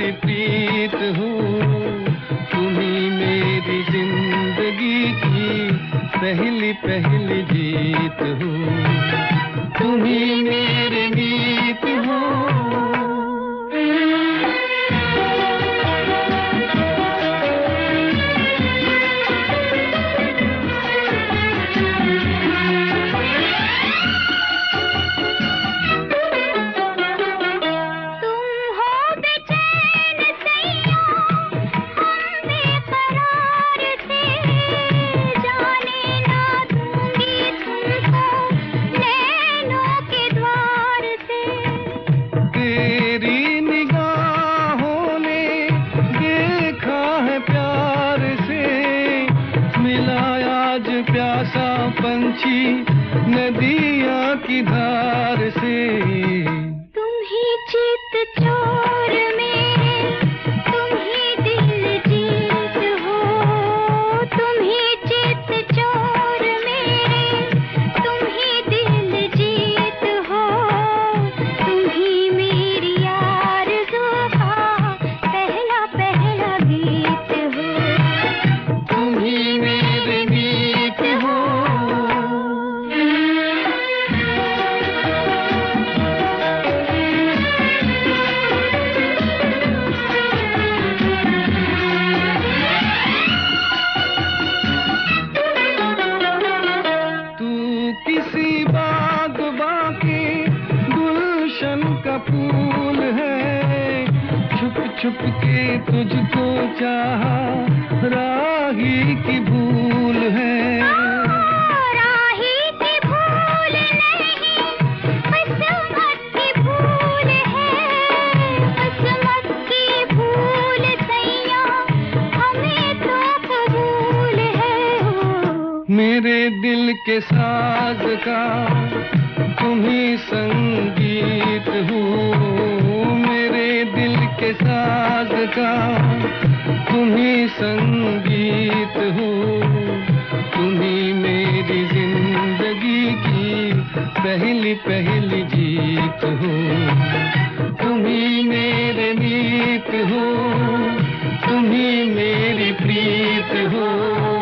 मेरी प्रीत हो, तुम ही मेरी जिंदगी की पहली पहली जीत हो, तुम ही मेरी मीत हो। प्यासा पंछी नदिया की धार से, तुम ही चित चोर मेरे, तुम ही दिल जीत हो, तुम ही चित चोर मेरे, तुम ही दिल जीत हो, तुम ही मेरी आरज़ू का पहला पहला गीत हो, तुम ही मेरे गीत हो। किसी बाग़बां के गुलशन का फूल है, छुप छुप के तुझको चाहा राही की भूल है। राही की भूल नहीं, किस्मत की भूल है, किस्मत की भूल सैया हमें तो कबूल है। मेरे दिल के साज का तुम ही संगीत हो, मेरे दिल के साज का तुम ही संगीत हो, तुम ही मेरी जिंदगी की पहली पहली जीत हो, तुम ही मेरे मीत हो, तुम ही मेरी प्रीत हो।